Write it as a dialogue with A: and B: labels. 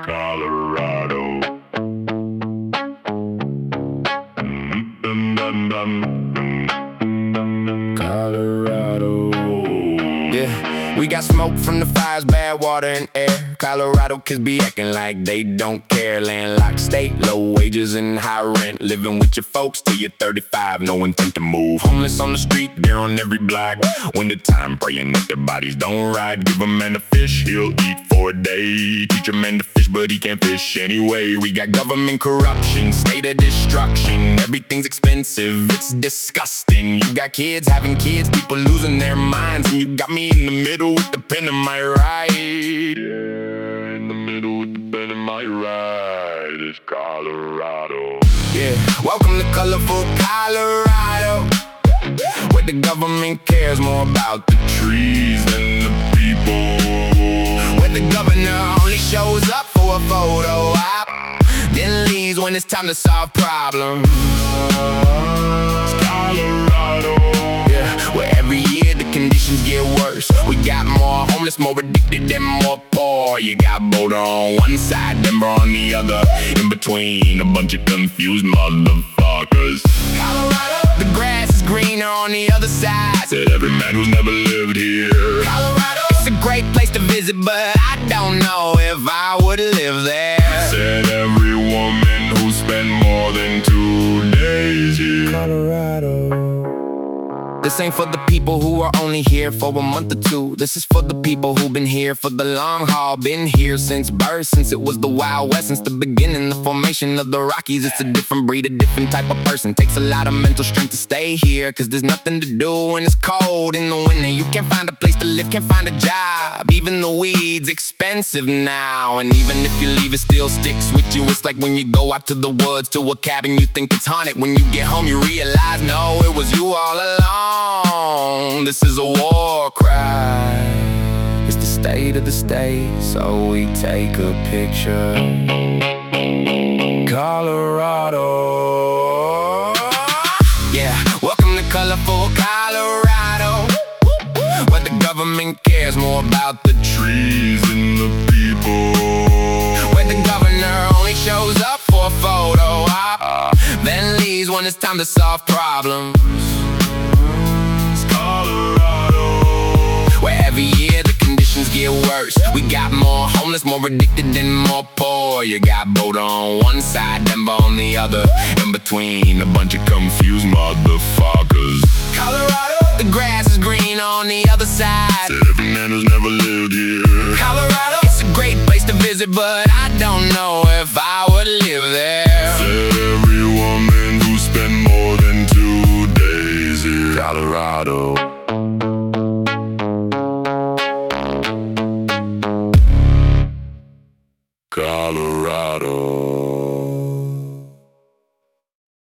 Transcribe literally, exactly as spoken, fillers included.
A: Colorado. Colorado.
B: Yeah, we got smoke from the fires, bad water and air. Colorado kids be acting like they don't care. Landlocked state, low wages and high rent. Living with your folks till you're thirty-five, no intent to move. Homeless on the street, they're on every block. Winter time, praying that their bodies don't rot. Give a man a fish, he'll eat for a day. Teach a man to fish, but he can't fish anyway. We got government corruption, state of destruction. Everything's expensive, it's disgusting. You got kids having kids, people losing their minds. And you got me in the middle with the pen in my right.
A: Yeah, in the middle with the pen in my ride. It's Colorado.
B: Yeah, welcome to colorful Colorado, where the government cares more about the trees than the people. Where the governor only shows up for a photo op, then leaves when it's time to solve problems.
A: It's Colorado.
B: Yeah, where every year the conditions get worse. We got more homeless, more addicted, and more poor. You got Boulder on one side, Denver on the other. In between, a bunch of confused motherfuckers. Colorado, the grass is greener on the other side.
A: Said every man who's never lived here.
B: Colorado, it's a great place to visit, but I don't know if I would live there.
A: Said every woman who spent more than two days here.
B: Colorado. This ain't for the people who are only here for a month or two. This is for the people who've been here for the long haul. Been here since birth, since it was the Wild West. Since the beginning, the formation of the Rockies. It's a different breed, a different type of person. Takes a lot of mental strength to stay here, cause there's nothing to do when it's cold in the winter. You can't find a place to live, can't find a job. Even the weed's expensive now. And even if you leave, it still sticks with you. It's like when you go out to the woods, to a cabin, you think it's haunted. When you get home, you realize, no, it was you all along. This is a war cry. It's the state of the state, so we take a picture. Colorado. Yeah, welcome to colorful Colorado, where the government cares more about the trees
A: than the people.
B: Where the governor only shows up for a photo op, then leaves when it's time to solve problems. Where every year the conditions get worse. We got more homeless, more addicted, and more poor. You got Boulder on one side, Denver on the other. In between, a bunch of confused motherfuckers. Colorado, the grass is green on the other side.
A: Said every man who's never lived here.
B: Colorado, it's a great place to visit, but I don't know if I would live there.
A: Said every woman who spent more than two days here.
B: Colorado.